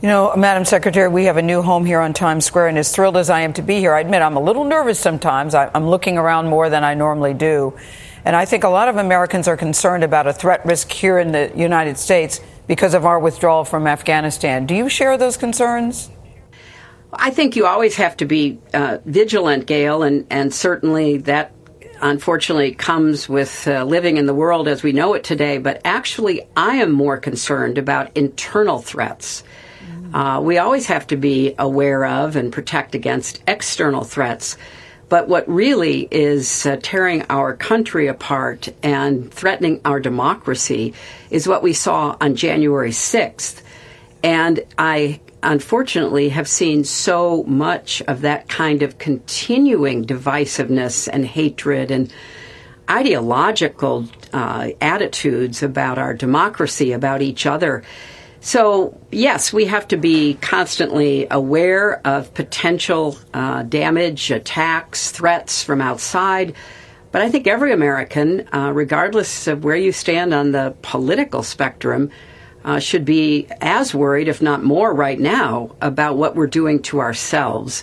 You know, Madam Secretary, we have a new home here on Times Square, and as thrilled as I am to be here, I admit I'm a little nervous sometimes. I'm looking around more than I normally do. And I think a lot of Americans are concerned about a threat risk here in the United States because of our withdrawal from Afghanistan. Do you share those concerns? I think you always have to be vigilant, Gail, and certainly that unfortunately comes with living in the world as we know it today. But actually, I am more concerned about internal threats. We always have to be aware of and protect against external threats. But what really is tearing our country apart and threatening our democracy is what we saw on January 6th. And I unfortunately have seen so much of that kind of continuing divisiveness and hatred and ideological attitudes about our democracy, about each other. So, yes, we have to be constantly aware of potential damage, attacks, threats from outside. But I think every American, regardless of where you stand on the political spectrum, should be as worried, if not more right now, about what we're doing to ourselves.